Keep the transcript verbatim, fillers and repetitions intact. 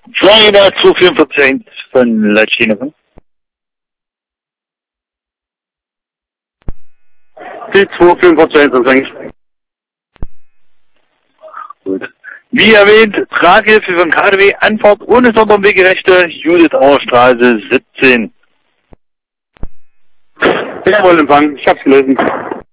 Florida zwei vier vier eins von Latino. Die zwei fünf eins, das denke ich. Gut. Wie erwähnt, Tragehilfe von K D W, Anfahrt ohne Sonderwegerechte, Judith Auer Straße siebzehn. Jawohl, Empfang. Ich hab's gelesen.